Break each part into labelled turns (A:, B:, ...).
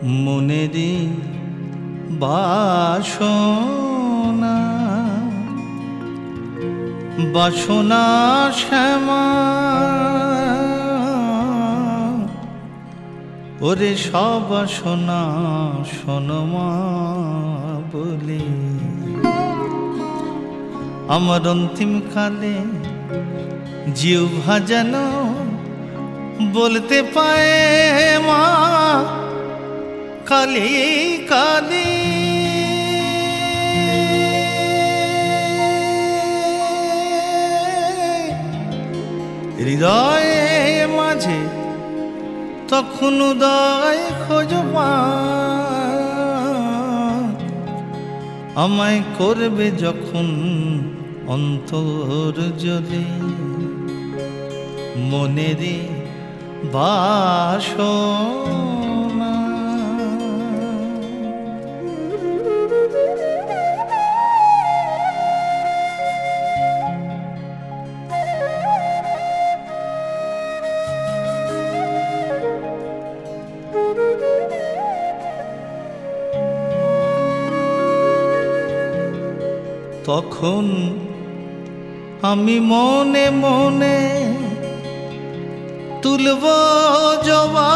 A: মনেরই বাসনা বাসনা শ্যামা ওরে সব বাসনা শোনমা বলি আমার অন্তিম কালে জিহ্বা যেন বলতে পায় মা কালী কালী হৃদয়ে মাঝে তখন উদয় খোঁজবা আমায় করবে যখন অন্তর জ্বলে মনেরই বাসনা তখন আমি মনে মনে তুলব জবা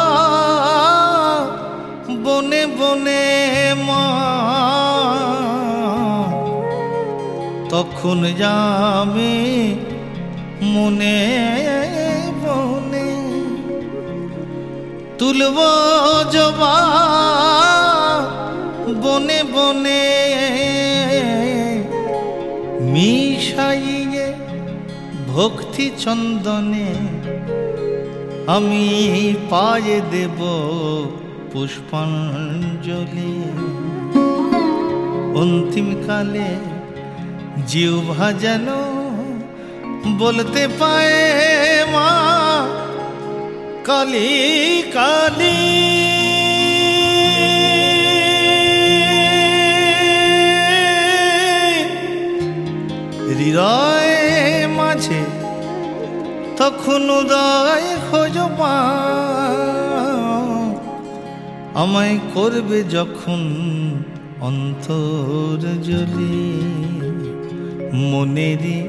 A: বনে বনে মা তখন যাবে মনে বনে তুলব জবা বনে বনে মিশাইয়ে ভক্তি চন্দনে আমি পায়ে দেব পুষ্পাঞ্জলি অন্তিম কালে জিহ্বা যেন বলতে পায় মা কালী কালী হৃদয়ে মাঝে তখন উদয় খোঁজবা আমায় করবে যখন অন্তর জ্বলি মনেরই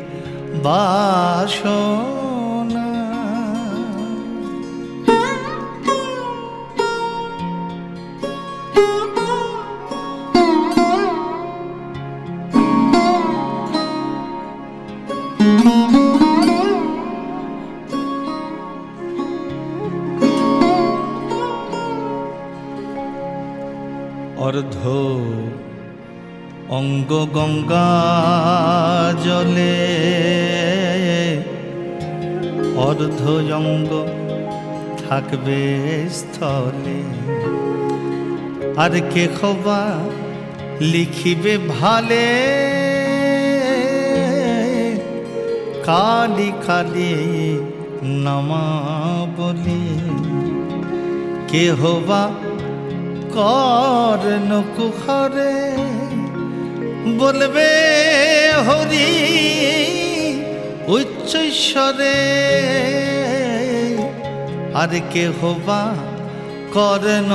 A: বাসনা অর্ধ অঙ্গ গঙ্গা জলে অর্ধ অঙ্গ থাকবে স্থলে আর কে খোবা লিখিবে ভালে কালী কালী নামা বলি কে হবা কর্ণ কুহরে বলবে হরি উচ্চৈশ্বরে আর কে হবা কর্ণ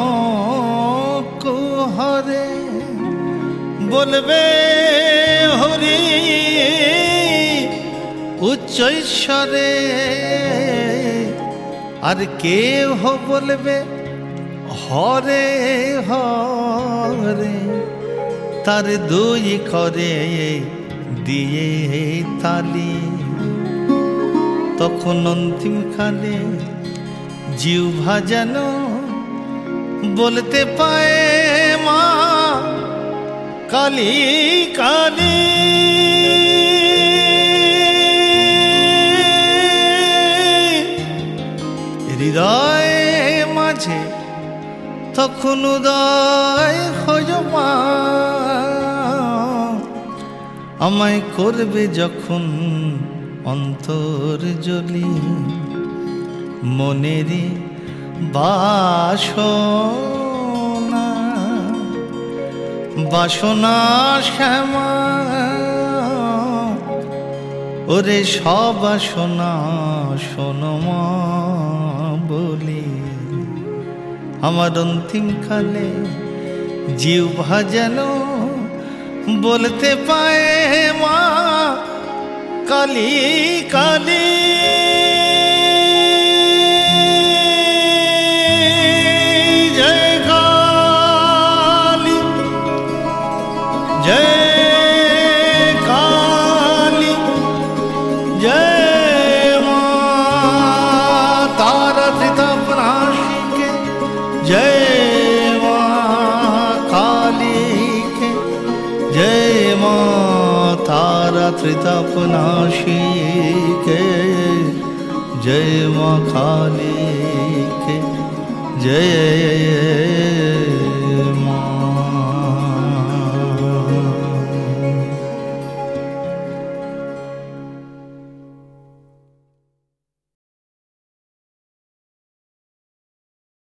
A: কুহরে বলবে হরি উচ্চৈশ্বরে আর কেহ বলবে হরে হরে তার দুই করে দিয়ে তালি তখন অন্তিম কালে জিহ্বা যেন বলতে পায় মা কালী কালী হৃদয়ে মাঝে তখন উদয় খোঁজবা আমায় করবে যখন অন্তর জ্বলি মনেরই বাসনা বাসনা শ্যামা ওরে সব বাসনা শোনো মা বলি আমার অন্তিম কালে জিহ্বা যেন বলতে পায় মা কালী কালী। জয় কালী জয় কালী জয় মা তারা ত্রিতাপনাশিকে জয় মা কালী के जय माँ तारा त्रितापनाशी के जय माँ काली के जय